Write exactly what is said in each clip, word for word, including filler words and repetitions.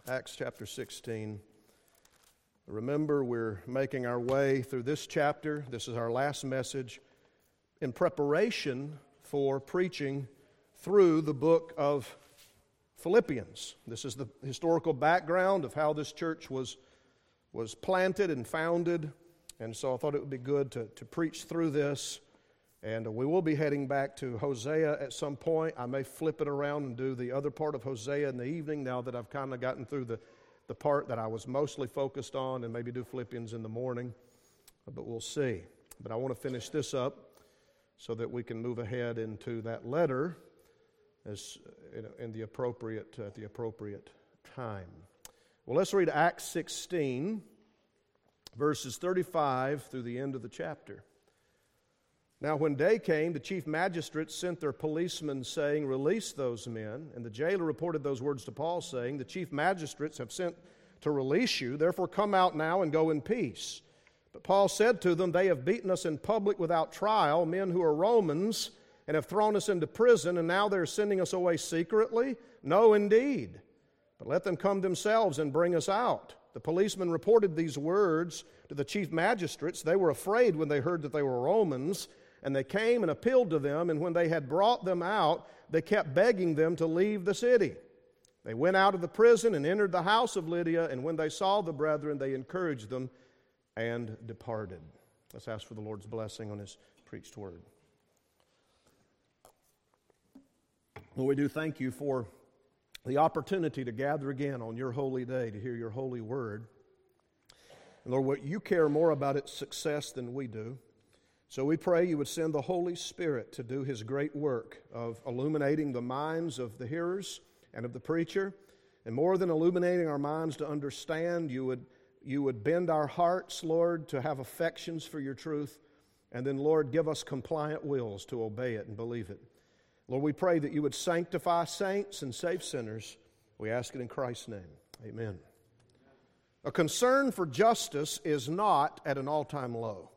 Acts chapter sixteen. Remember, we're making our way through this chapter. This is our last message in preparation for preaching through the book of Philippians. This is the historical background of how this church was, was planted and founded. And so I thought it would be good to, to preach through this. And we will be heading back to Hosea at some point. I may flip it around and do the other part of Hosea in the evening now that I've kind of gotten through the, the part that I was mostly focused on, and maybe do Philippians in the morning. But we'll see. But I want to finish this up so that we can move ahead into that letter as in the appropriate at the appropriate time. Well, let's read Acts sixteen, verses thirty-five through the end of the chapter. Now when day came, the chief magistrates sent their policemen, saying, "Release those men." And the jailer reported those words to Paul, saying, "The chief magistrates have sent to release you. Therefore come out now and go in peace." But Paul said to them, "They have beaten us in public without trial, men who are Romans, and have thrown us into prison, and now they're sending us away secretly? No, indeed. But let them come themselves and bring us out." The policemen reported these words to the chief magistrates. They were afraid when they heard that they were Romans, and they came and appealed to them, and when they had brought them out, they kept begging them to leave the city. They went out of the prison and entered the house of Lydia, and when they saw the brethren, they encouraged them and departed. Let's ask for the Lord's blessing on His preached word. Well, we do thank You for the opportunity to gather again on Your holy day to hear Your holy word. And Lord, what You care more about its success than we do. So we pray You would send the Holy Spirit to do His great work of illuminating the minds of the hearers and of the preacher. And more than illuminating our minds to understand, You would, you would bend our hearts, Lord, to have affections for Your truth. And then, Lord, give us compliant wills to obey it and believe it. Lord, we pray that You would sanctify saints and save sinners. We ask it in Christ's name. Amen. A concern for justice is not at an all-time low.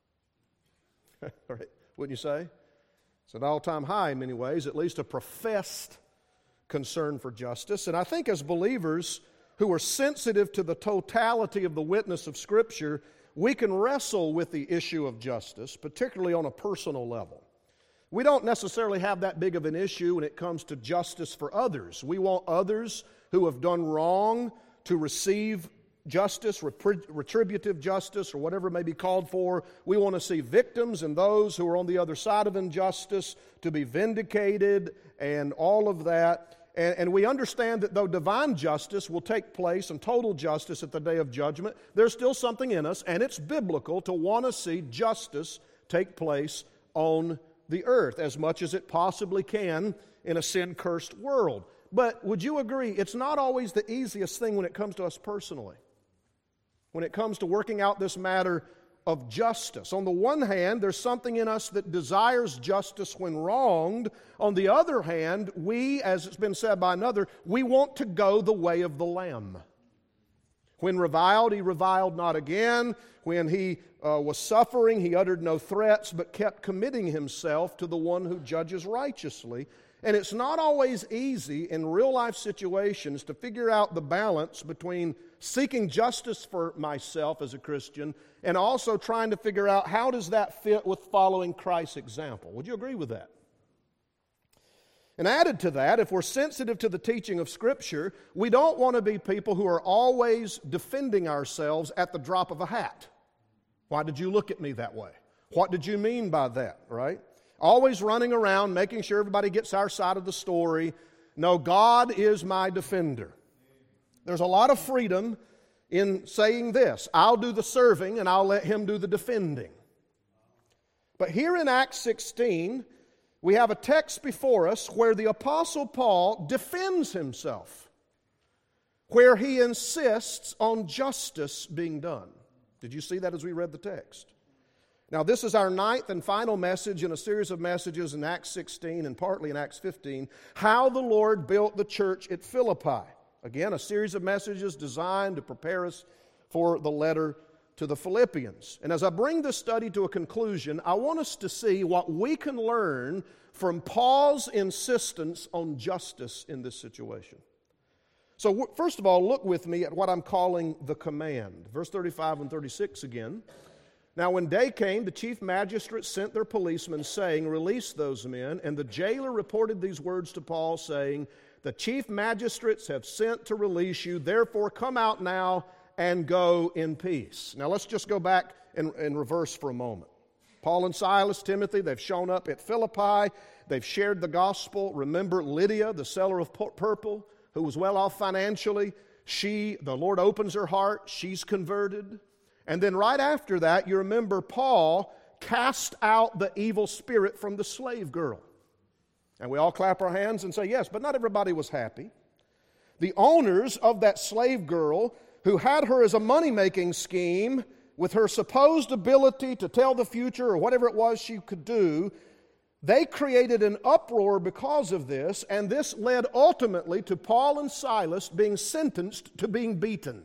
Right? Wouldn't you say? It's an all-time high in many ways, at least a professed concern for justice. And I think as believers who are sensitive to the totality of the witness of Scripture, we can wrestle with the issue of justice, particularly on a personal level. We don't necessarily have that big of an issue when it comes to justice for others. We want others who have done wrong to receive justice, retributive justice, or whatever it may be called for. We want to see victims and those who are on the other side of injustice to be vindicated and all of that. And, and we understand that though divine justice will take place and total justice at the day of judgment, there's still something in us, and it's biblical, to want to see justice take place on the earth as much as it possibly can in a sin-cursed world. But would you agree, it's not always the easiest thing when it comes to us personally, when it comes to working out this matter of justice. On the one hand, there's something in us that desires justice when wronged. On the other hand, we, as it's been said by another, we want to go the way of the Lamb. When reviled, He reviled not again. When He uh, was suffering, He uttered no threats, but kept committing Himself to the one who judges righteously. And it's not always easy in real-life situations to figure out the balance between seeking justice for myself as a Christian and also trying to figure out how does that fit with following Christ's example. Would you agree with that? And added to that, if we're sensitive to the teaching of Scripture, we don't want to be people who are always defending ourselves at the drop of a hat. Why did you look at me that way? What did you mean by that, right? Always running around, making sure everybody gets our side of the story. No, God is my defender. There's a lot of freedom in saying this: I'll do the serving and I'll let Him do the defending. But here in Acts sixteen, we have a text before us where the Apostle Paul defends himself, where he insists on justice being done. Did you see that as we read the text? Now, this is our ninth and final message in a series of messages in Acts sixteen and partly in Acts fifteen, how the Lord built the church at Philippi. Again, a series of messages designed to prepare us for the letter to the Philippians. And as I bring this study to a conclusion, I want us to see what we can learn from Paul's insistence on justice in this situation. So w- first of all, look with me at what I'm calling the command. Verse thirty-five and thirty-six again. Now when day came, the chief magistrates sent their policemen, saying, "Release those men." And the jailer reported these words to Paul, saying, "The chief magistrates have sent to release you. Therefore come out now and go in peace." Now let's just go back in, in reverse for a moment. Paul and Silas, Timothy, they've shown up at Philippi. They've shared the gospel. Remember Lydia, the seller of purple, who was well off financially. She, the Lord opens her heart. She's converted. And then right after that, you remember Paul cast out the evil spirit from the slave girl. And we all clap our hands and say, yes, but not everybody was happy. The owners of that slave girl, who had her as a money-making scheme, with her supposed ability to tell the future or whatever it was she could do, they created an uproar because of this, and this led ultimately to Paul and Silas being sentenced to being beaten.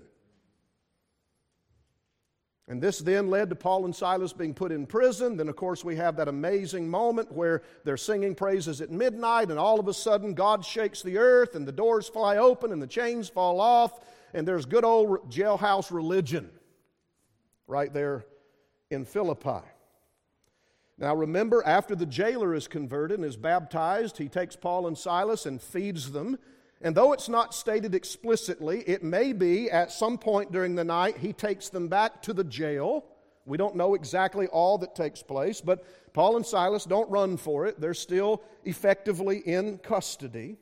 And this then led to Paul and Silas being put in prison. Then, of course, we have that amazing moment where they're singing praises at midnight, and all of a sudden God shakes the earth, and the doors fly open, and the chains fall off, and there's good old jailhouse religion right there in Philippi. Now remember, after the jailer is converted and is baptized, he takes Paul and Silas and feeds them. And though it's not stated explicitly, it may be at some point during the night he takes them back to the jail. We don't know exactly all that takes place, but Paul and Silas don't run for it. They're still effectively in custody.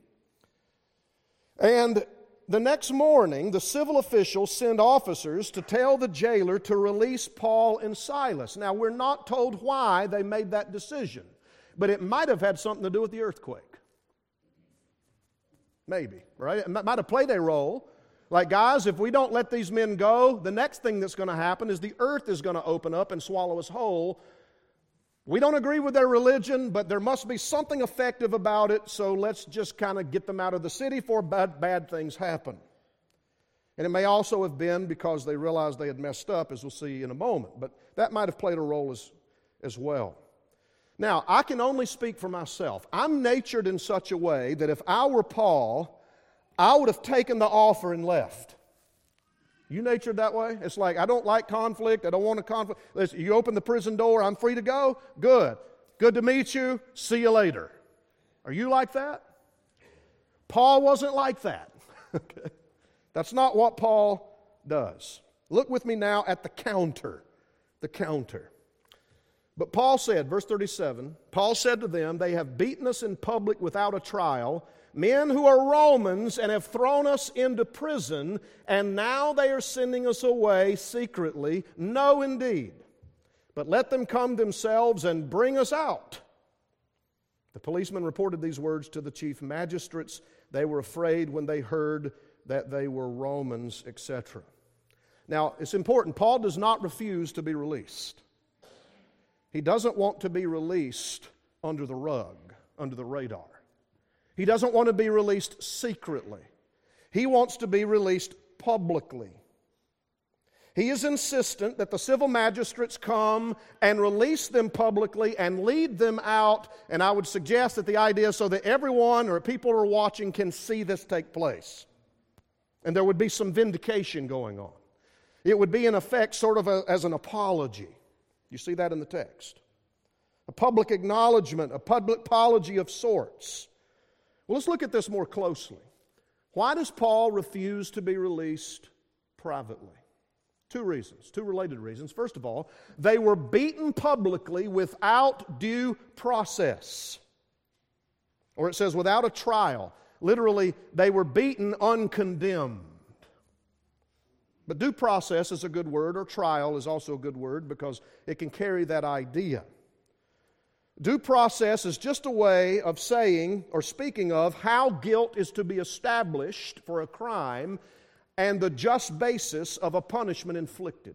And the next morning, the civil officials send officers to tell the jailer to release Paul and Silas. Now, we're not told why they made that decision, but it might have had something to do with the earthquake. Maybe, right? It might have played a role. Like, guys, if we don't let these men go, the next thing that's going to happen is the earth is going to open up and swallow us whole. We don't agree with their religion, but there must be something effective about it, so let's just kind of get them out of the city before bad, bad things happen. And it may also have been because they realized they had messed up, as we'll see in a moment, but that might have played a role as, as well. Now, I can only speak for myself. I'm natured in such a way that if I were Paul, I would have taken the offer and left. You natured that way? It's like, I don't like conflict. I don't want to conflict. Listen, you open the prison door, I'm free to go? Good. Good to meet you. See you later. Are you like that? Paul wasn't like that. Okay. That's not what Paul does. Look with me now at the counter. The counter. But Paul said, verse thirty-seven, Paul said to them, "They have beaten us in public without a trial, men who are Romans, and have thrown us into prison, and now they are sending us away secretly. No, indeed. But let them come themselves and bring us out." The policemen reported these words to the chief magistrates. They were afraid when they heard that they were Romans, et cetera. Now, it's important. Paul does not refuse to be released. He doesn't want to be released under the rug, under the radar. He doesn't want to be released secretly. He wants to be released publicly. He is insistent that the civil magistrates come and release them publicly and lead them out, and I would suggest that the idea is so that everyone or people who are watching can see this take place. And there would be some vindication going on. It would be, in effect, sort of a, as an apology. You see that in the text. A public acknowledgement, a public apology of sorts. Well, let's look at this more closely. Why does Paul refuse to be released privately? Two reasons, two related reasons. First of all, they were beaten publicly without due process. Or it says without a trial. Literally, they were beaten uncondemned. But due process is a good word, or trial is also a good word because it can carry that idea. Due process is just a way of saying or speaking of how guilt is to be established for a crime and the just basis of a punishment inflicted.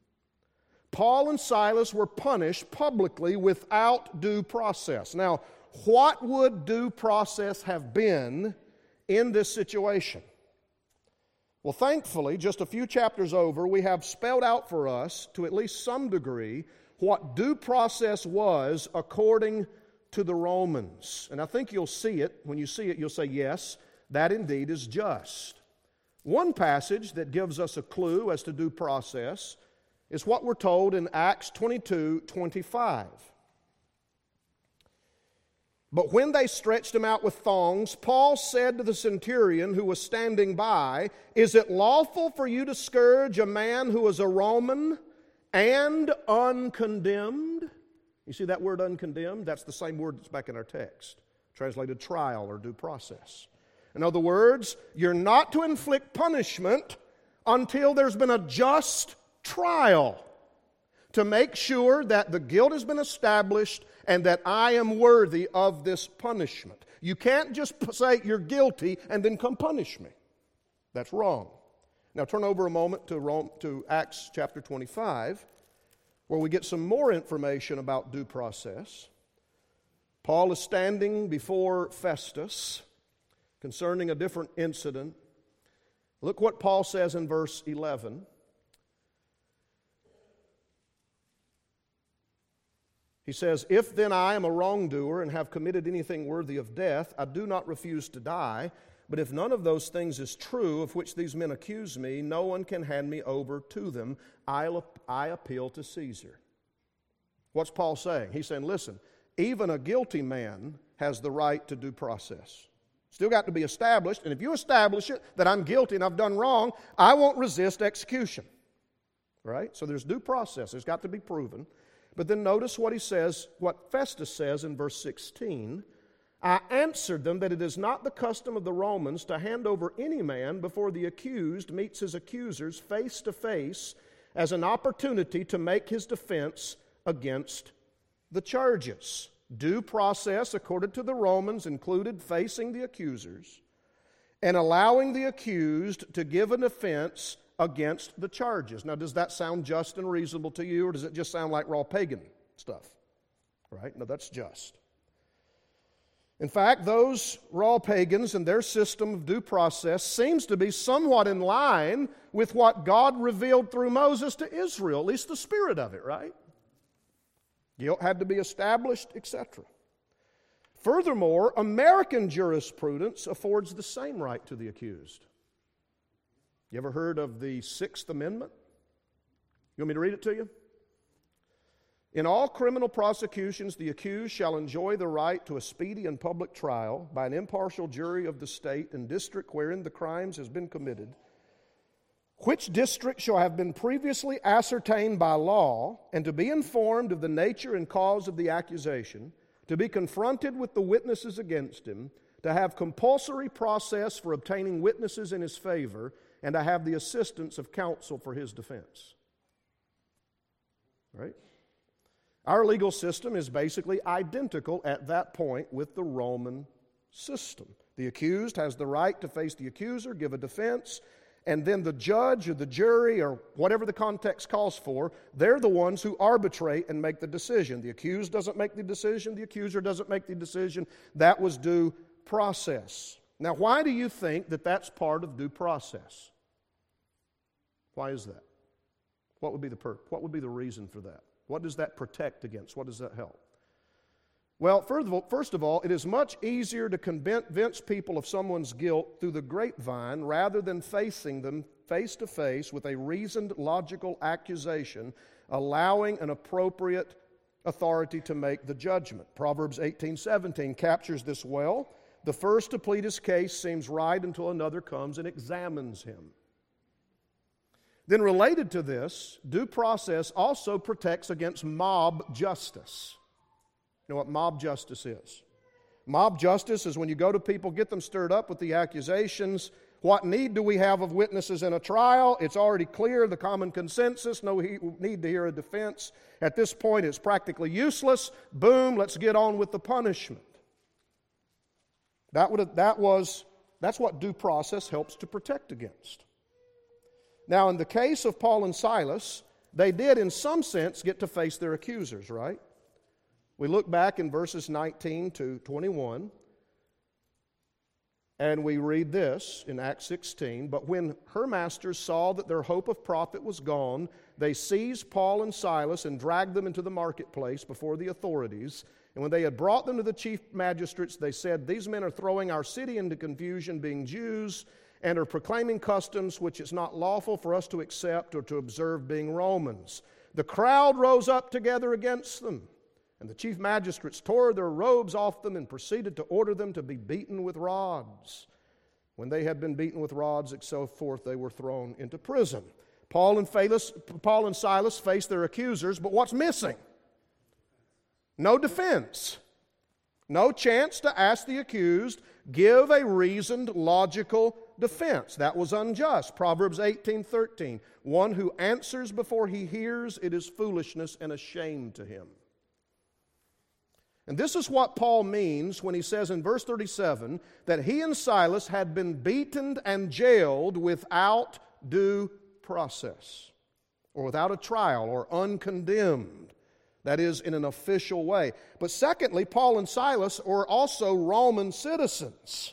Paul and Silas were punished publicly without due process. Now, what would due process have been in this situation? Well, thankfully, just a few chapters over, we have spelled out for us, to at least some degree, what due process was according to the Romans. And I think you'll see it. When you see it, you'll say, yes, that indeed is just. One passage that gives us a clue as to due process is what we're told in Acts twenty-two twenty-five. But when they stretched him out with thongs, Paul said to the centurion who was standing by, "Is it lawful for you to scourge a man who is a Roman and uncondemned?" You see that word uncondemned? That's the same word that's back in our text, translated trial or due process. In other words, you're not to inflict punishment until there's been a just trial to make sure that the guilt has been established and that I am worthy of this punishment. You can't just say you're guilty and then come punish me. That's wrong. Now turn over a moment to Rome, to Acts chapter twenty-five, where we get some more information about due process. Paul is standing before Festus concerning a different incident. Look what Paul says in verse eleven. He says, "If then I am a wrongdoer and have committed anything worthy of death, I do not refuse to die. But if none of those things is true of which these men accuse me, no one can hand me over to them. I'll, I appeal to Caesar." What's Paul saying? He's saying, listen, even a guilty man has the right to due process. Still got to be established, and if you establish it that I'm guilty and I've done wrong, I won't resist execution. Right? So there's due process. There's got to be proven. But then notice what he says, what Festus says in verse sixteen. "I answered them that it is not the custom of the Romans to hand over any man before the accused meets his accusers face to face as an opportunity to make his defense against the charges." Due process, according to the Romans, included facing the accusers and allowing the accused to give a defense against the charges. Now, does that sound just and reasonable to you, or does it just sound like raw pagan stuff? Right? No, that's just. In fact, those raw pagans and their system of due process seems to be somewhat in line with what God revealed through Moses to Israel, at least the spirit of it, right? Guilt had to be established, et cetera. Furthermore, American jurisprudence affords the same right to the accused. You ever heard of the Sixth Amendment? You want me to read it to you? "In all criminal prosecutions, the accused shall enjoy the right to a speedy and public trial by an impartial jury of the state and district wherein the crimes has been committed, which district shall have been previously ascertained by law, and to be informed of the nature and cause of the accusation, to be confronted with the witnesses against him, to have compulsory process for obtaining witnesses in his favor, and to have the assistance of counsel for his defense." Right? Our legal system is basically identical at that point with the Roman system. The accused has the right to face the accuser, give a defense, and then the judge or the jury or whatever the context calls for, they're the ones who arbitrate and make the decision. The accused doesn't make the decision, the accuser doesn't make the decision. That was due process. Now, why do you think that that's part of due process? Why is that? What would be the per- what would be the reason for that? What does that protect against? What does that help? Well, first of all, first of all, it is much easier to convince people of someone's guilt through the grapevine rather than facing them face to face with a reasoned, logical accusation, allowing an appropriate authority to make the judgment. Proverbs eighteen seventeen captures this well. "The first to plead his case seems right until another comes and examines him." Then related to this, due process also protects against mob justice. You know what mob justice is? Mob justice is when you go to people, get them stirred up with the accusations. What need do we have of witnesses in a trial? It's already clear, the common consensus, no need to hear a defense. At this point, it's practically useless. Boom, let's get on with the punishment. That would that was that's what due process helps to protect against. Now, in the case of Paul and Silas, they did in some sense get to face their accusers, right? We look back in verses nineteen to twenty-one, and we read this in Acts sixteen. "But when her masters saw that their hope of profit was gone, they seized Paul and Silas and dragged them into the marketplace before the authorities. And when they had brought them to the chief magistrates, they said, 'These men are throwing our city into confusion, being Jews, and are proclaiming customs which it's not lawful for us to accept or to observe, being Romans. The crowd rose up together against them, and the chief magistrates tore their robes off them and proceeded to order them to be beaten with rods. When they had been beaten with rods and so forth, they were thrown into prison. Paul and, Phalis, Paul and Silas faced their accusers, but what's missing? No defense. No chance to ask the accused, give a reasoned, logical defense. That was unjust. Proverbs eighteen thirteen. One who answers before he hears, it is foolishness and a shame to him. And this is what Paul means when he says in verse thirty-seven that he and Silas had been beaten and jailed without due process, or without a trial, or uncondemned. That is, in an official way. But secondly, Paul and Silas were also Roman citizens.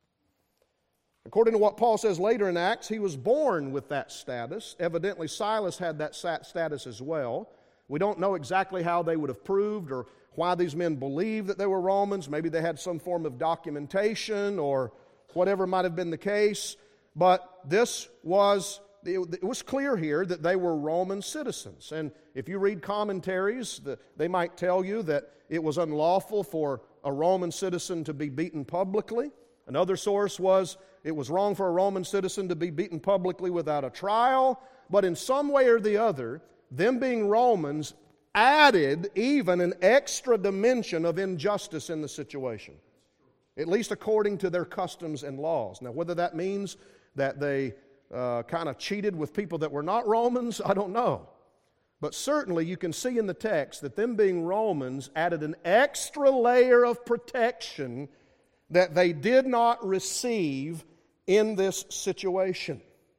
According to what Paul says later in Acts, he was born with that status. Evidently, Silas had that status as well. We don't know exactly how they would have proved or why these men believed that they were Romans. Maybe they had some form of documentation or whatever might have been the case. But this was, it was clear here that they were Roman citizens. And if you read commentaries, they might tell you that it was unlawful for a Roman citizen to be beaten publicly. Another source was it was wrong for a Roman citizen to be beaten publicly without a trial. But in some way or the other, them being Romans added even an extra dimension of injustice in the situation, at least according to their customs and laws. Now, whether that means that they uh, kind of cheated with people that were not Romans, I don't know. But certainly you can see in the text that them being Romans added an extra layer of protection that they did not receive in this situation.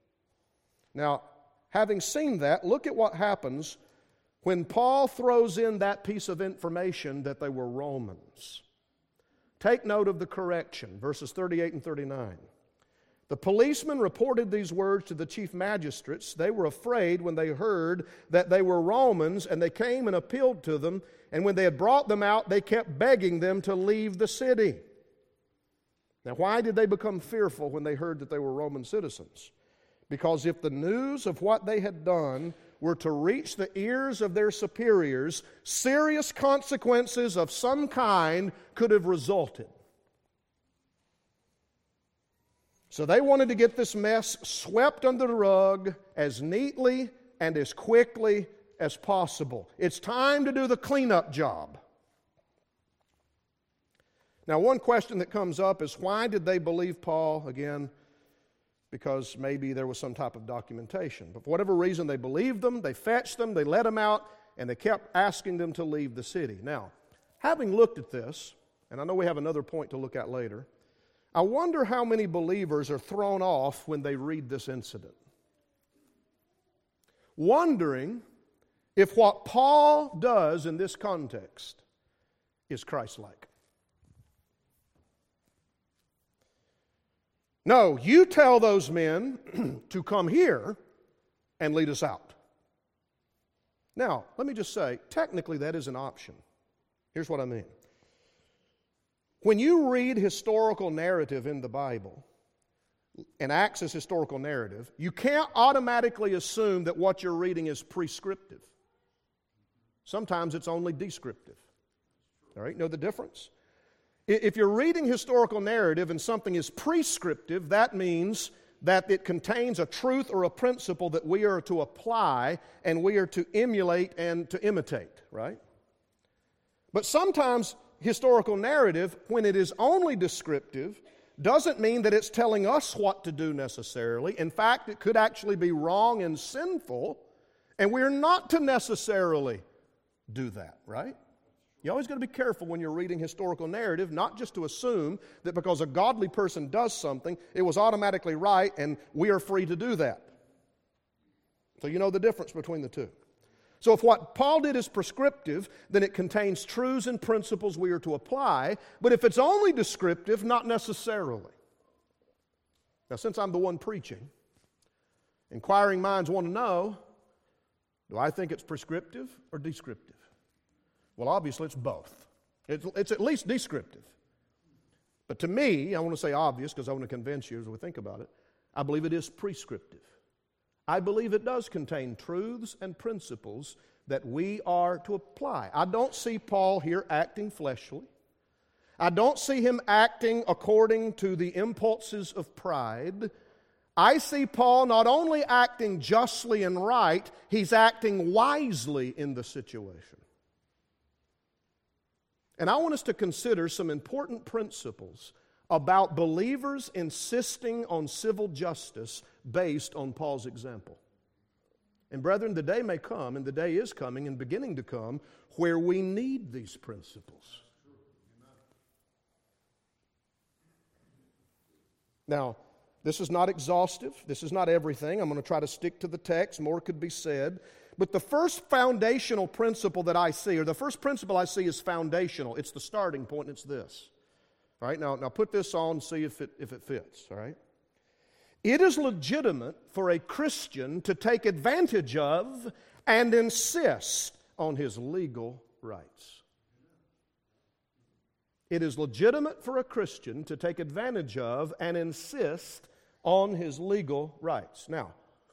Now, having seen that, look at what happens when Paul throws in that piece of information that they were Romans. Take note of the correction, verses thirty-eight and thirty-nine. The policemen reported these words to the chief magistrates. They were afraid when they heard that they were Romans, and they came and appealed to them. And when they had brought them out, they kept begging them to leave the city. Now, why did they become fearful when they heard that they were Roman citizens? Because if the news of what they had done were to reach the ears of their superiors, serious consequences of some kind could have resulted. So they wanted to get this mess swept under the rug as neatly and as quickly as possible. It's time to do the cleanup job. Now, one question that comes up is, why did they believe Paul? Again, because maybe there was some type of documentation. But for whatever reason, they believed them, they fetched them, they let them out, and they kept asking them to leave the city. Now, having looked at this, and I know we have another point to look at later, I wonder how many believers are thrown off when they read this incident, wondering if what Paul does in this context is Christ-like. No, you tell those men to come here and lead us out. Now, let me just say, technically that is an option. Here's what I mean. When you read historical narrative in the Bible, and Acts is historical narrative, you can't automatically assume that what you're reading is prescriptive. Sometimes it's only descriptive. All right, know the difference? If you're reading historical narrative and something is prescriptive, that means that it contains a truth or a principle that we are to apply and we are to emulate and to imitate, right? But sometimes historical narrative, when it is only descriptive, doesn't mean that it's telling us what to do necessarily. In fact, it could actually be wrong and sinful, and we're not to necessarily do that, right? You always got to be careful when you're reading historical narrative, not just to assume that because a godly person does something, it was automatically right and we are free to do that. So you know the difference between the two. So if what Paul did is prescriptive, then it contains truths and principles we are to apply. But if it's only descriptive, not necessarily. Now, since I'm the one preaching, inquiring minds want to know, do I think it's prescriptive or descriptive? Well, obviously it's both. It's, it's at least descriptive. But to me, I want to say obvious because I want to convince you as we think about it, I believe it is prescriptive. I believe it does contain truths and principles that we are to apply. I don't see Paul here acting fleshly. I don't see him acting according to the impulses of pride. I see Paul not only acting justly and right, he's acting wisely in the situation. And I want us to consider some important principles about believers insisting on civil justice based on Paul's example. And brethren, the day may come, and the day is coming and beginning to come, where we need these principles. Now, this is not exhaustive. This is not everything. I'm going to try to stick to the text. More could be said. But the first foundational principle that I see, or the first principle I see is foundational. It's the starting point, and it's this. All right, now, now put this on and see if it, if it fits, all right? It is legitimate for a Christian to take advantage of and insist on his legal rights. It is legitimate for a Christian to take advantage of and insist on his legal rights. Now,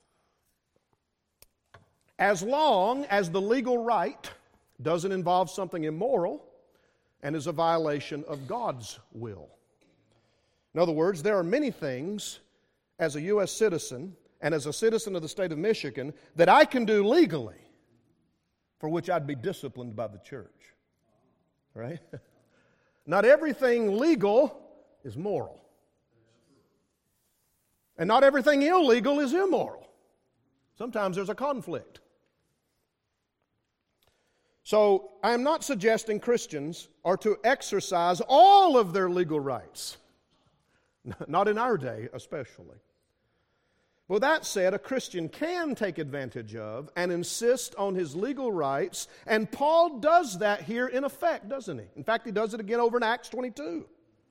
as long as the legal right doesn't involve something immoral and is a violation of God's will. In other words, there are many things as a U S citizen and as a citizen of the state of Michigan that I can do legally for which I'd be disciplined by the church. Right? Not everything legal is moral. And not everything illegal is immoral. Sometimes there's a conflict. So, I am not suggesting Christians are to exercise all of their legal rights. Not in our day, especially. With that said, a Christian can take advantage of and insist on his legal rights, and Paul does that here in effect, doesn't he? In fact, he does it again over in Acts twenty-two.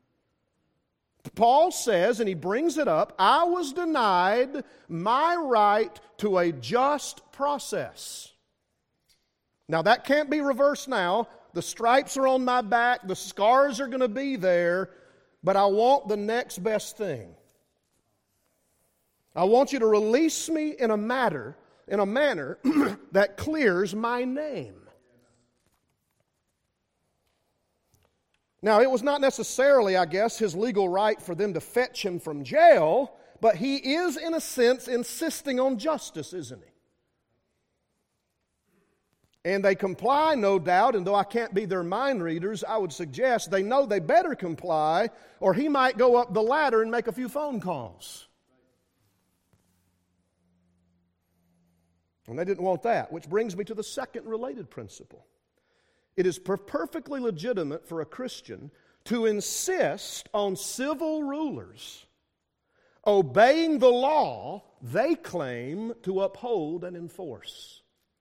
Paul says, and he brings it up, I was denied my right to a just process. Now, that can't be reversed now. The stripes are on my back. The scars are going to be there. But I want the next best thing. I want you to release me in a matter, in a manner that clears my name. Now, it was not necessarily, I guess, his legal right for them to fetch him from jail, but he is, in a sense, insisting on justice, isn't he? And they comply, no doubt, and though I can't be their mind readers, I would suggest they know they better comply, or he might go up the ladder and make a few phone calls. And they didn't want that, which brings me to the second related principle. It is per- perfectly legitimate for a Christian to insist on civil rulers obeying the law they claim to uphold and enforce.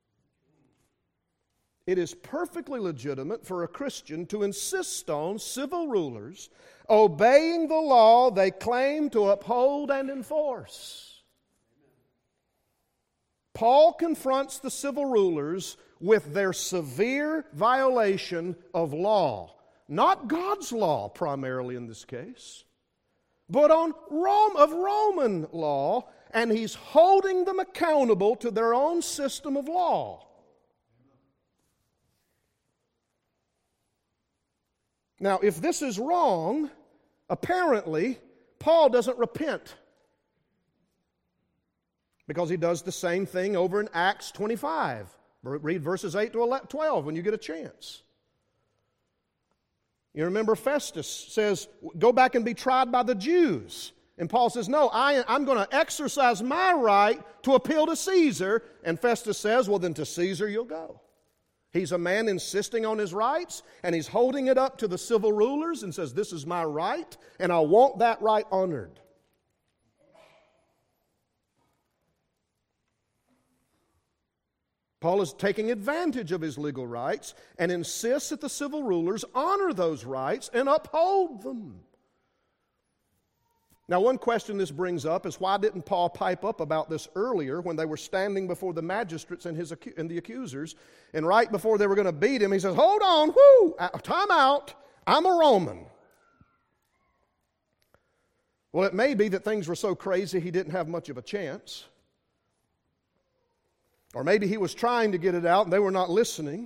It is perfectly legitimate for a Christian to insist on civil rulers obeying the law they claim to uphold and enforce. Paul confronts the civil rulers with their severe violation of law. Not God's law, primarily in this case, but on Rome, of Roman law, and he's holding them accountable to their own system of law. Now, if this is wrong, apparently, Paul doesn't repent. Because he does the same thing over in Acts twenty-five. Read verses eight to twelve when you get a chance. You remember Festus says, go back and be tried by the Jews. And Paul says, no, I, I'm going to exercise my right to appeal to Caesar. And Festus says, well, then to Caesar you'll go. He's a man insisting on his rights, and he's holding it up to the civil rulers and says, this is my right, and I want that right honored. Paul is taking advantage of his legal rights and insists that the civil rulers honor those rights and uphold them. Now, one question this brings up is why didn't Paul pipe up about this earlier when they were standing before the magistrates and, his, and the accusers, and right before they were going to beat him, he says, hold on, whoo, time out, I'm a Roman. Well, it may be that things were so crazy he didn't have much of a chance. Or maybe he was trying to get it out and they were not listening.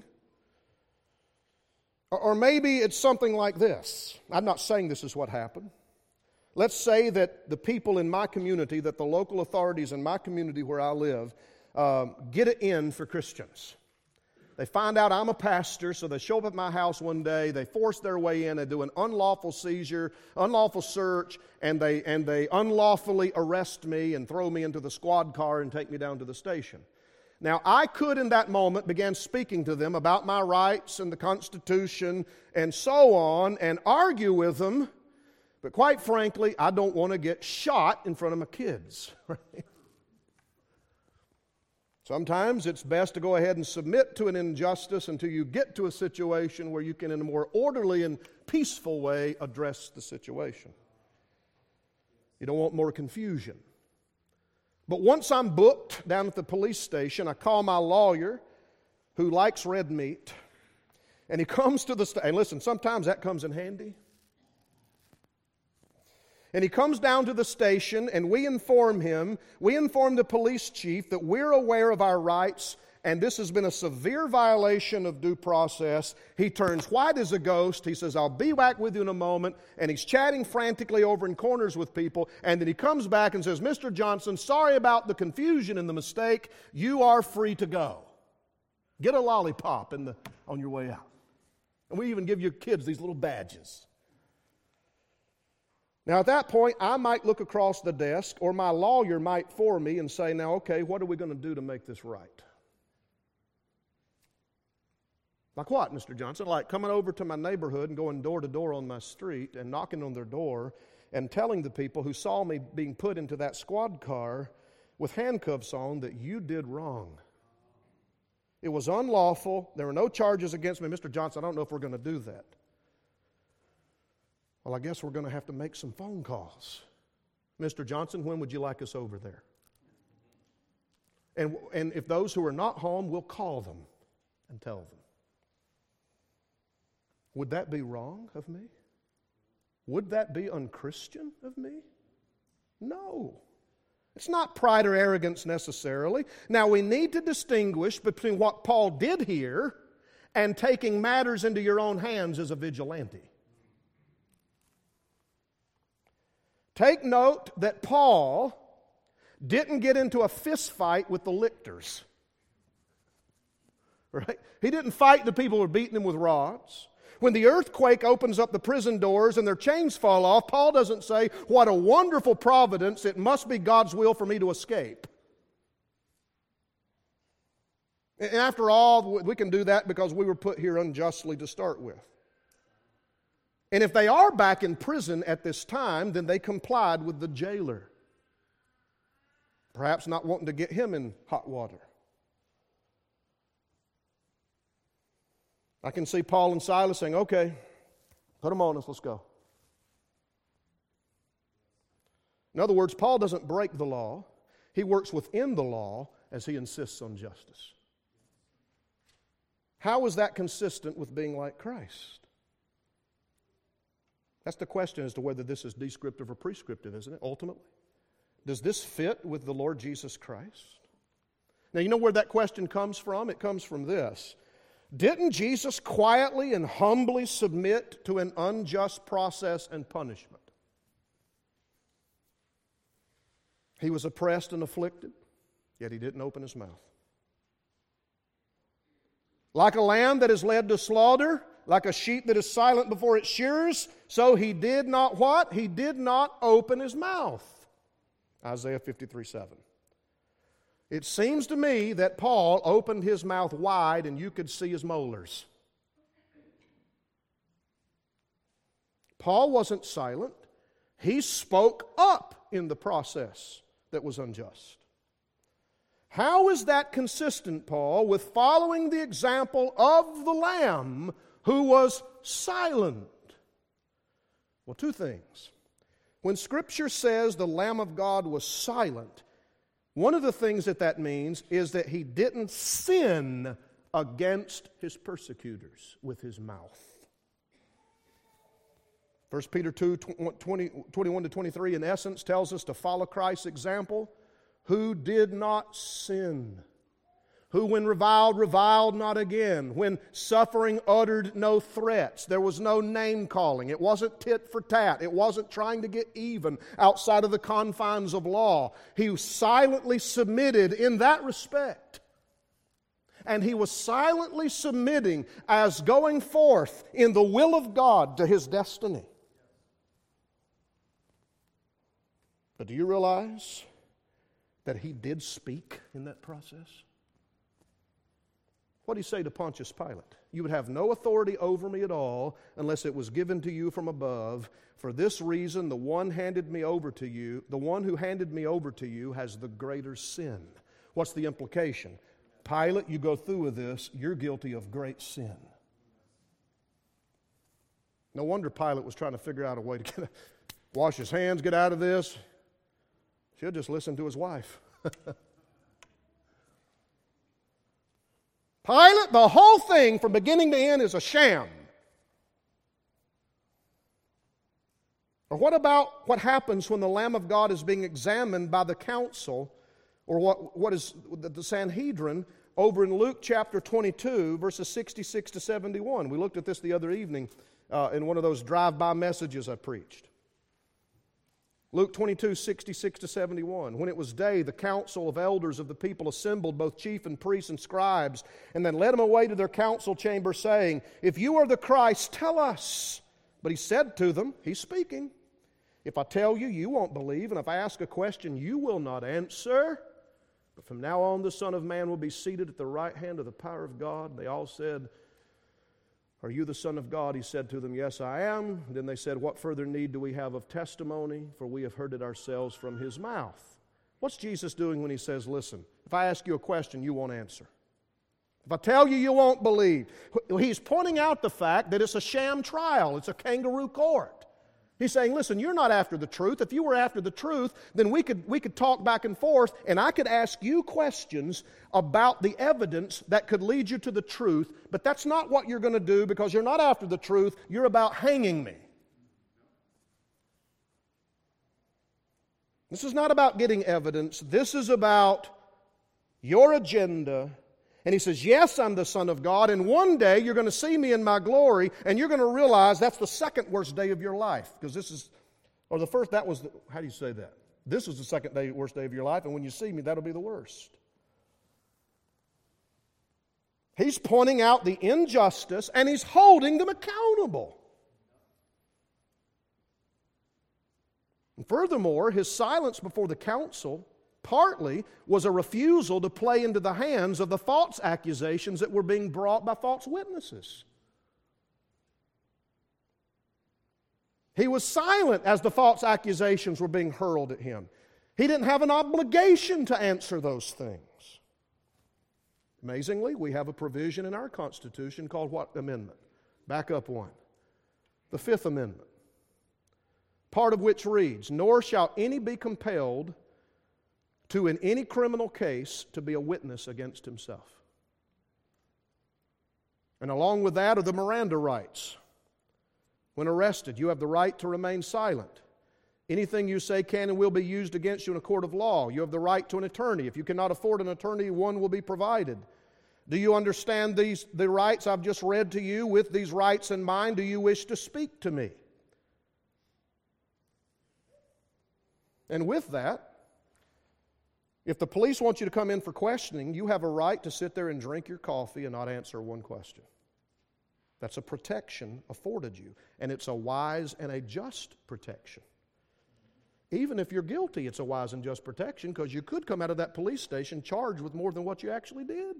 Or, or maybe it's something like this. I'm not saying this is what happened. Let's say that the people in my community, that the local authorities in my community where I live, um, get it in for Christians. They find out I'm a pastor, so they show up at my house one day, they force their way in, they do an unlawful seizure, unlawful search, and they, and they unlawfully arrest me and throw me into the squad car and take me down to the station. Now, I could in that moment begin speaking to them about my rights and the Constitution and so on and argue with them, but quite frankly, I don't want to get shot in front of my kids. Right? Sometimes it's best to go ahead and submit to an injustice until you get to a situation where you can, in a more orderly and peaceful way, address the situation. You don't want more confusion. But once I'm booked down at the police station, I call my lawyer who likes red meat, and he comes to the station. And listen, sometimes that comes in handy. And he comes down to the station, and we inform him, we inform the police chief that we're aware of our rights, and this has been a severe violation of due process. He turns white as a ghost. He says, I'll be back with you in a moment. And he's chatting frantically over in corners with people. And then he comes back and says, Mister Johnson, sorry about the confusion and the mistake. You are free to go. Get a lollipop in the, on your way out. And we even give your kids these little badges. Now, at that point, I might look across the desk, or my lawyer might for me and say, now, okay, what are we going to do to make this right? Like what, Mister Johnson? Like coming over to my neighborhood and going door to door on my street and knocking on their door and telling the people who saw me being put into that squad car with handcuffs on that you did wrong. It was unlawful. There were no charges against me. Mister Johnson, I don't know if we're going to do that. Well, I guess we're going to have to make some phone calls. Mister Johnson, when would you like us over there? And, and if those who are not home, we'll call them and tell them. Would that be wrong of me? Would that be unchristian of me? No. It's not pride or arrogance necessarily. Now, we need to distinguish between what Paul did here and taking matters into your own hands as a vigilante. Take note that Paul didn't get into a fist fight with the lictors. Right? He didn't fight the people who were beating him with rods. When the earthquake opens up the prison doors and their chains fall off, Paul doesn't say, what a wonderful providence, it must be God's will for me to escape. And after all, we can do that because we were put here unjustly to start with. And if they are back in prison at this time, then they complied with the jailer. Perhaps not wanting to get him in hot water. I can see Paul and Silas saying, okay, put them on us, let's go. In other words, Paul doesn't break the law. He works within the law as he insists on justice. How is that consistent with being like Christ? That's the question as to whether this is descriptive or prescriptive, isn't it, ultimately? Does this fit with the Lord Jesus Christ? Now, you know where that question comes from? It comes from this. Didn't Jesus quietly and humbly submit to an unjust process and punishment? He was oppressed and afflicted, yet he didn't open his mouth. Like a lamb that is led to slaughter, like a sheep that is silent before its shearers, so he did not what? He did not open his mouth. Isaiah fifty-three seven. It seems to me that Paul opened his mouth wide and you could see his molars. Paul wasn't silent. He spoke up in the process that was unjust. How is that consistent, Paul, with following the example of the Lamb who was silent? Well, two things. When Scripture says the Lamb of God was silent, one of the things that that means is that he didn't sin against his persecutors with his mouth. First Peter two, twenty, twenty-one to twenty-three, in essence, tells us to follow Christ's example, who did not sin, who when reviled, reviled not again, when suffering uttered no threats. There was no name-calling. It wasn't tit for tat. It wasn't trying to get even outside of the confines of law. He silently submitted in that respect. And he was silently submitting as going forth in the will of God to his destiny. But do you realize that he did speak in that process? What did he say to Pontius Pilate? You would have no authority over me at all unless it was given to you from above. For this reason, the one handed me over to you, the one who handed me over to you has the greater sin. What's the implication? Pilate, you go through with this, you're guilty of great sin. No wonder Pilate was trying to figure out a way to get, wash his hands, get out of this. Should have just listened to his wife. Pilate, the whole thing from beginning to end is a sham. Or what about what happens when the Lamb of God is being examined by the council, or what, what is the Sanhedrin, over in Luke chapter twenty-two, verses sixty-six to seventy-one. We looked at this the other evening uh, in one of those drive-by messages I preached. Luke twenty-two, sixty-six to seventy-one. When it was day, the council of elders of the people assembled, both chief and priests and scribes, and then led him away to their council chamber, saying, If you are the Christ, tell us. But he said to them, he's speaking, If I tell you, you won't believe, and if I ask a question, you will not answer. But from now on, the Son of Man will be seated at the right hand of the power of God. They all said, Are you the Son of God? He said to them, Yes, I am. Then they said, What further need do we have of testimony? For we have heard it ourselves from his mouth. What's Jesus doing when he says, Listen, if I ask you a question, you won't answer. If I tell you, you won't believe. He's pointing out the fact that it's a sham trial. It's a kangaroo court. He's saying, listen, you're not after the truth. If you were after the truth, then we could, we could talk back and forth, and I could ask you questions about the evidence that could lead you to the truth, but that's not what you're going to do because you're not after the truth. You're about hanging me. This is not about getting evidence. This is about your agenda. And he says, yes, I'm the Son of God, and one day you're going to see me in my glory, and you're going to realize that's the second worst day of your life. Because this is, or the first, that was, the, how do you say that? This is the second day, worst day of your life, and when you see me, that'll be the worst. He's pointing out the injustice, and he's holding them accountable. And furthermore, his silence before the council partly was a refusal to play into the hands of the false accusations that were being brought by false witnesses. He was silent as the false accusations were being hurled at him. He didn't have an obligation to answer those things. Amazingly, we have a provision in our Constitution called what amendment? Back up one. The Fifth Amendment. Part of which reads, Nor shall any be compelled to, in any criminal case, to be a witness against himself. And along with that are the Miranda rights. When arrested, you have the right to remain silent. Anything you say can and will be used against you in a court of law. You have the right to an attorney. If you cannot afford an attorney, one will be provided. Do you understand these the rights I've just read to you? With these rights in mind, do you wish to speak to me? And with that, if the police want you to come in for questioning, you have a right to sit there and drink your coffee and not answer one question. That's a protection afforded you, and it's a wise and a just protection. Even if you're guilty, it's a wise and just protection because you could come out of that police station charged with more than what you actually did.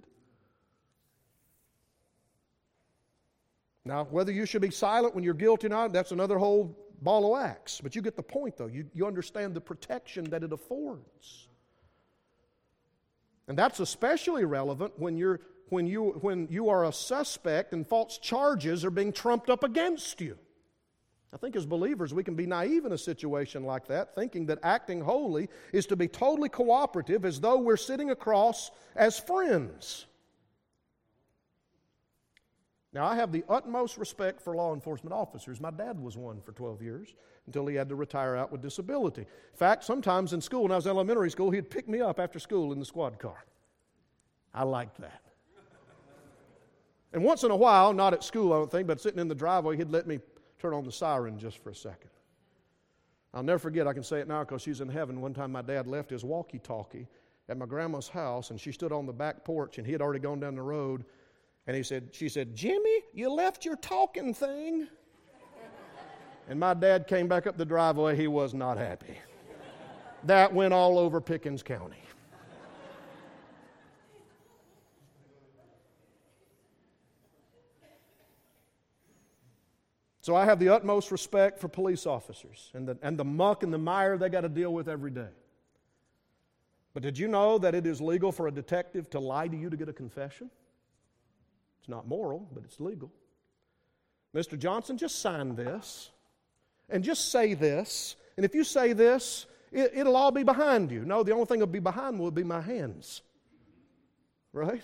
Now, whether you should be silent when you're guilty or not, that's another whole ball of wax. But you get the point, though. You, you understand the protection that it affords. And that's especially relevant when you're when you when you are a suspect and false charges are being trumped up against you. I think as believers we can be naive in a situation like that, thinking that acting holy is to be totally cooperative as though we're sitting across as friends. Now, I have the utmost respect for law enforcement officers. My dad was one for twelve years until he had to retire out with disability. In fact, sometimes in school, when I was in elementary school, he'd pick me up after school in the squad car. I liked that. And once in a while, not at school, I don't think, but sitting in the driveway, he'd let me turn on the siren just for a second. I'll never forget, I can say it now because she's in heaven. One time my dad left his walkie-talkie at my grandma's house, and she stood on the back porch, and he had already gone down the road. And he said, she said, "Jimmy, you left your talking thing." And my dad came back up the driveway. He was not happy. That went all over Pickens County. So I have the utmost respect for police officers and the, and the muck and the mire they got to deal with every day. But did you know that it is legal for a detective to lie to you to get a confession? It's not moral, but it's legal. Mister Johnson, just sign this and just say this. And if you say this, it, it'll all be behind you. No, the only thing that'll be behind will be my hands. Right?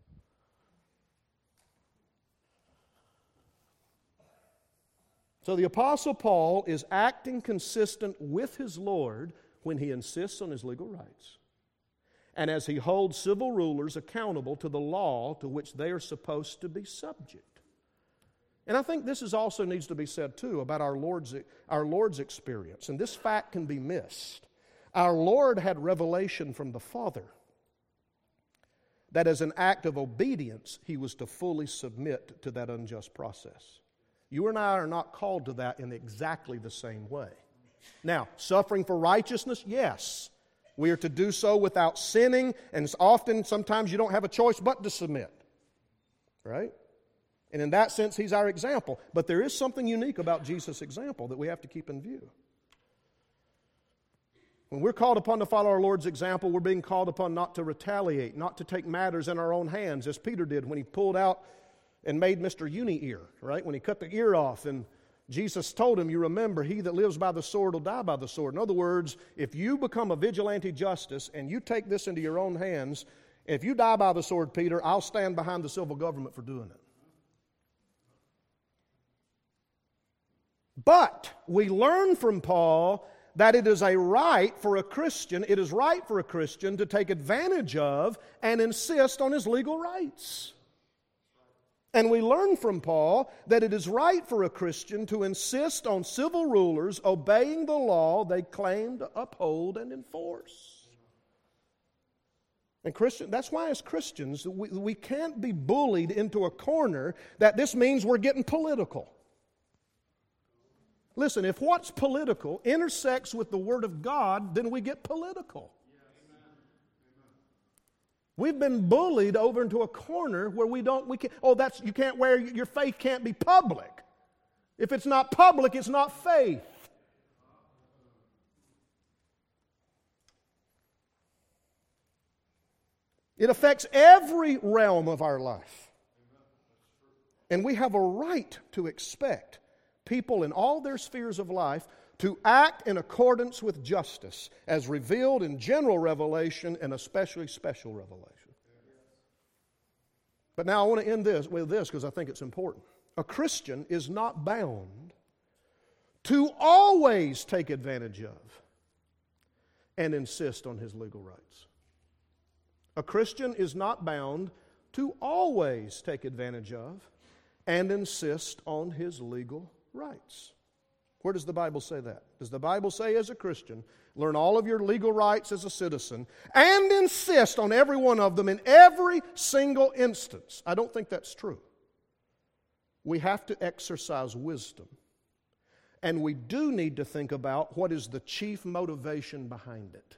So the Apostle Paul is acting consistent with his Lord when he insists on his legal rights, and as he holds civil rulers accountable to the law to which they are supposed to be subject. And I think this is also needs to be said too about our Lord's, our Lord's experience, and this fact can be missed. Our Lord had revelation from the Father that as an act of obedience, he was to fully submit to that unjust process. You and I are not called to that in exactly the same way. Now, suffering for righteousness, yes. We are to do so without sinning, and often, sometimes you don't have a choice but to submit. Right? And in that sense, he's our example. But there is something unique about Jesus' example that we have to keep in view. When we're called upon to follow our Lord's example, we're being called upon not to retaliate, not to take matters in our own hands, as Peter did when he pulled out and made Mister Uni-ear, right? When he cut the ear off, and Jesus told him, you remember, he that lives by the sword will die by the sword. In other words, if you become a vigilante justice and you take this into your own hands, if you die by the sword, Peter, I'll stand behind the civil government for doing it. But we learn from Paul that it is a right for a Christian, it is right for a Christian to take advantage of and insist on his legal rights. And we learn from Paul that it is right for a Christian to insist on civil rulers obeying the law they claim to uphold and enforce. And Christian, that's why as Christians, we, we can't be bullied into a corner that this means we're getting political. Listen, if what's political intersects with the Word of God, then we get political. We've been bullied over into a corner where we don't, we can't, oh, that's, you can't wear, your faith can't be public. If it's not public, it's not faith. It affects every realm of our life. And we have a right to expect people in all their spheres of life to act in accordance with justice as revealed in general revelation and especially special revelation. But now I want to end this with this because I think it's important. A Christian is not bound to always take advantage of and insist on his legal rights. A Christian is not bound to always take advantage of and insist on his legal rights. Where does the Bible say that? Does the Bible say as a Christian, learn all of your legal rights as a citizen and insist on every one of them in every single instance? I don't think that's true. We have to exercise wisdom. And we do need to think about what is the chief motivation behind it.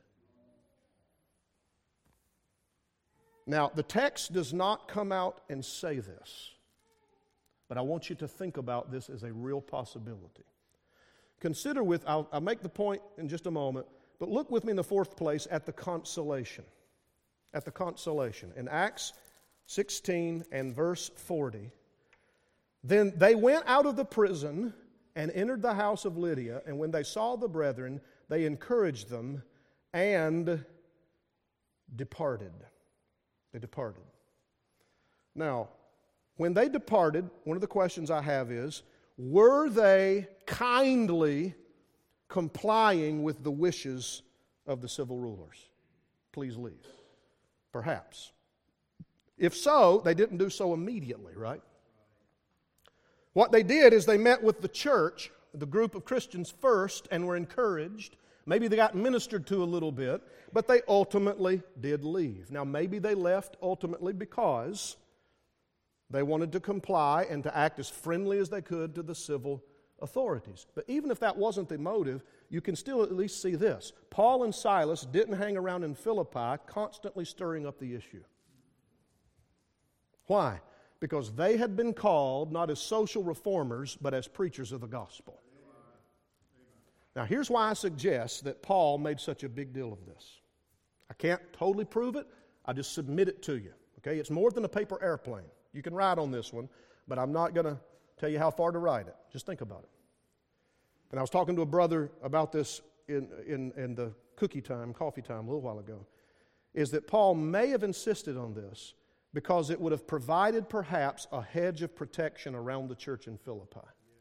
Now, the text does not come out and say this, but I want you to think about this as a real possibility. Consider with, I'll, I'll make the point in just a moment, but look with me in the fourth place at the consolation. At the consolation. In Acts sixteen and verse forty, then they went out of the prison and entered the house of Lydia, and when they saw the brethren, they encouraged them and departed. They departed. Now, when they departed, one of the questions I have is, were they kindly complying with the wishes of the civil rulers? Please leave. Perhaps. If so, they didn't do so immediately, right? What they did is they met with the church, the group of Christians first, and were encouraged. Maybe they got ministered to a little bit, but they ultimately did leave. Now, maybe they left ultimately because they wanted to comply and to act as friendly as they could to the civil authorities. But even if that wasn't the motive, you can still at least see this. Paul and Silas didn't hang around in Philippi constantly stirring up the issue. Why? Because they had been called not as social reformers, but as preachers of the gospel. Now, here's why I suggest that Paul made such a big deal of this. I can't totally prove it. I just submit it to you. Okay? It's more than a paper airplane. You can ride on this one, but I'm not going to tell you how far to ride it. Just think about it. And I was talking to a brother about this in, in, in the cookie time, coffee time a little while ago, is that Paul may have insisted on this because it would have provided perhaps a hedge of protection around the church in Philippi,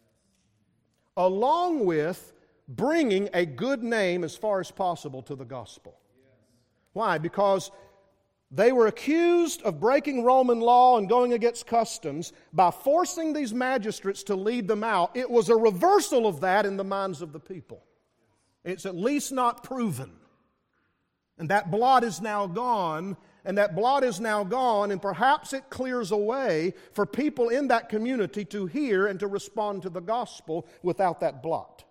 along with bringing a good name as far as possible to the gospel. Why? Because they were accused of breaking Roman law and going against customs by forcing these magistrates to lead them out. It was a reversal of that in the minds of the people. It's at least not proven. And that blot is now gone, and that blot is now gone, and perhaps it clears a way for people in that community to hear and to respond to the gospel without that blot.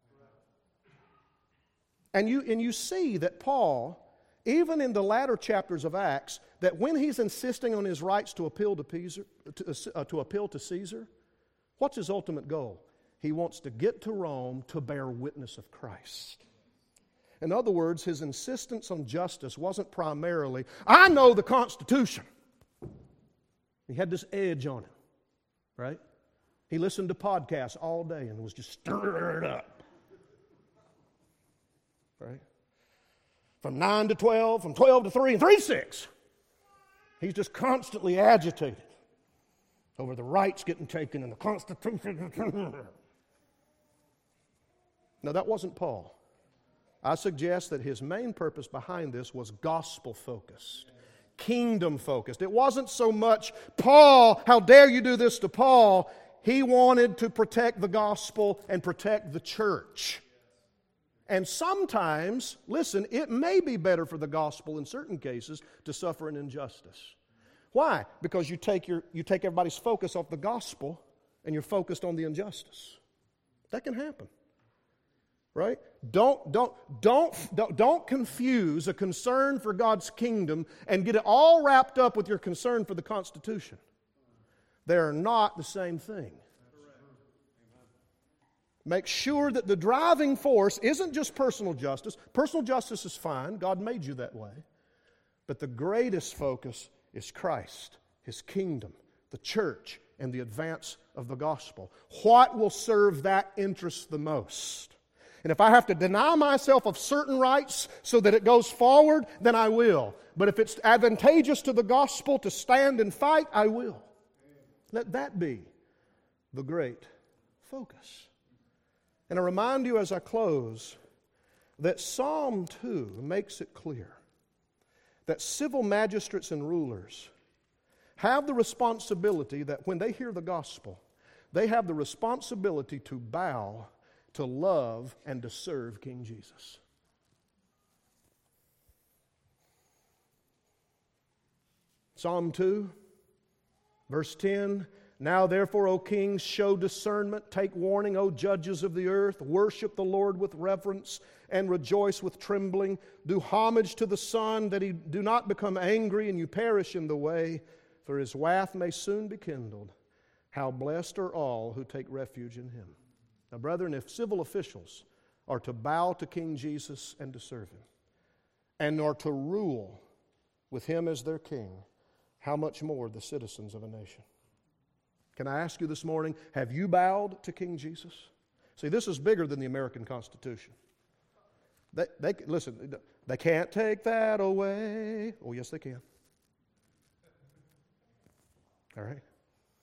And you, and you see that Paul, even in the latter chapters of Acts, that when he's insisting on his rights to appeal to Caesar, to, uh, to appeal to Caesar, what's his ultimate goal? He wants to get to Rome to bear witness of Christ. In other words, his insistence on justice wasn't primarily, I know the Constitution. He had this edge on him, right? He listened to podcasts all day and was just stirred up, right? From nine to twelve, from twelve to three, and three to six. He's just constantly agitated over the rights getting taken and the Constitution. No, that wasn't Paul. I suggest that his main purpose behind this was gospel-focused, kingdom-focused. It wasn't so much, Paul, how dare you do this to Paul? He wanted to protect the gospel and protect the church. And sometimes, listen, it may be better for the gospel in certain cases to suffer an injustice. Why? Because you take your you take everybody's focus off the gospel and you're focused on the injustice. That can happen. Right? Don't, don't, don't, don't, don't confuse a concern for God's kingdom and get it all wrapped up with your concern for the Constitution. They are not the same thing. Make sure that the driving force isn't just personal justice. Personal justice is fine. God made you that way. But the greatest focus is Christ, His kingdom, the church, and the advance of the gospel. What will serve that interest the most? And if I have to deny myself of certain rights so that it goes forward, then I will. But if it's advantageous to the gospel to stand and fight, I will. Let that be the great focus. And I remind you as I close that Psalm two makes it clear that civil magistrates and rulers have the responsibility that when they hear the gospel, they have the responsibility to bow, to love, and to serve King Jesus. Psalm two, verse ten, Now therefore, O kings, show discernment, take warning, O judges of the earth, worship the Lord with reverence, and rejoice with trembling. Do homage to the Son, that he do not become angry and you perish in the way, for his wrath may soon be kindled. How blessed are all who take refuge in him. Now, brethren, if civil officials are to bow to King Jesus and to serve him, and are to rule with him as their king, how much more the citizens of a nation? Can I ask you this morning, have you bowed to King Jesus? See, this is bigger than the American Constitution. They, they listen, they can't take that away. Oh, yes, they can. All right?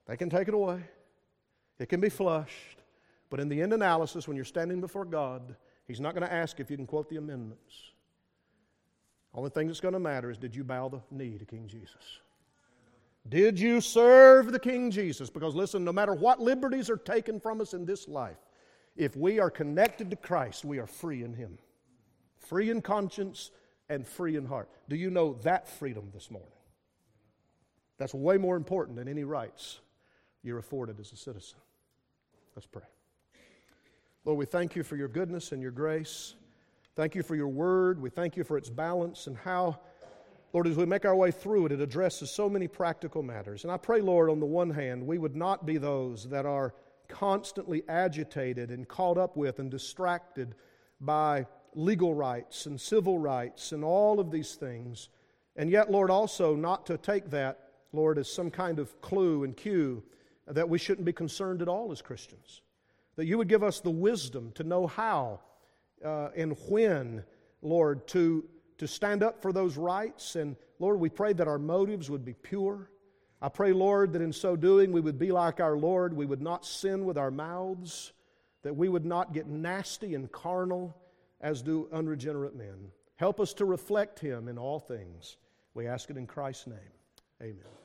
They can take it away. It can be flushed. But in the end analysis, when you're standing before God, He's not going to ask if you can quote the amendments. Only thing that's going to matter is, did you bow the knee to King Jesus? Did you serve the King Jesus? Because listen, no matter what liberties are taken from us in this life, if we are connected to Christ, we are free in Him. Free in conscience and free in heart. Do you know that freedom this morning? That's way more important than any rights you're afforded as a citizen. Let's pray. Lord, we thank You for Your goodness and Your grace. Thank You for Your word. We thank You for its balance and how, Lord, as we make our way through it, it addresses so many practical matters. And I pray, Lord, on the one hand, we would not be those that are constantly agitated and caught up with and distracted by legal rights and civil rights and all of these things. And yet, Lord, also not to take that, Lord, as some kind of clue and cue that we shouldn't be concerned at all as Christians. That You would give us the wisdom to know how uh, and when, Lord, to, to stand up for those rights. And Lord, we pray that our motives would be pure. I pray, Lord, that in so doing we would be like our Lord. We would not sin with our mouths. That we would not get nasty and carnal as do unregenerate men. Help us to reflect Him in all things. We ask it in Christ's name. Amen.